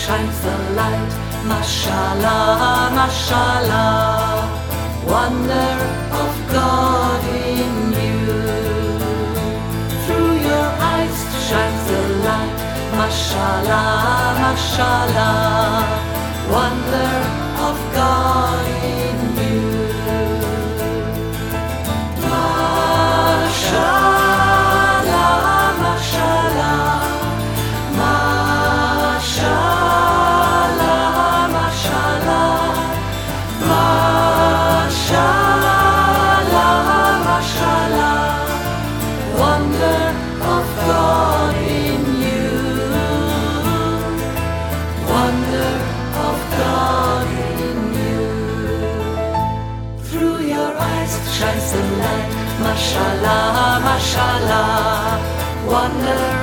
shines the light. Mashallah, mashallah, wonder of God in you. Through your eyes shines the light. Mashallah, mashallah, wonder of God in you. Mashallah, mashallah, mashallah, mashallah, mashallah, mashallah, wonder of God in you. Wonder of God in you. Through your eyes shines the light. Mashallah, mashallah, wonder